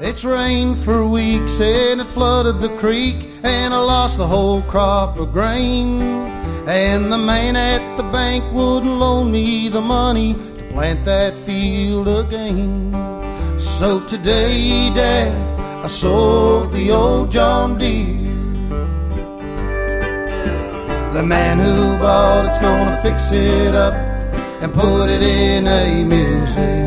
It's rained for weeks and it flooded the creek, and I lost the whole crop of grain. And the man at the bank wouldn't loan me the money to plant that field again. So today, Dad, I sold the old John Deere. The man who bought it's gonna fix it up and put it in a museum.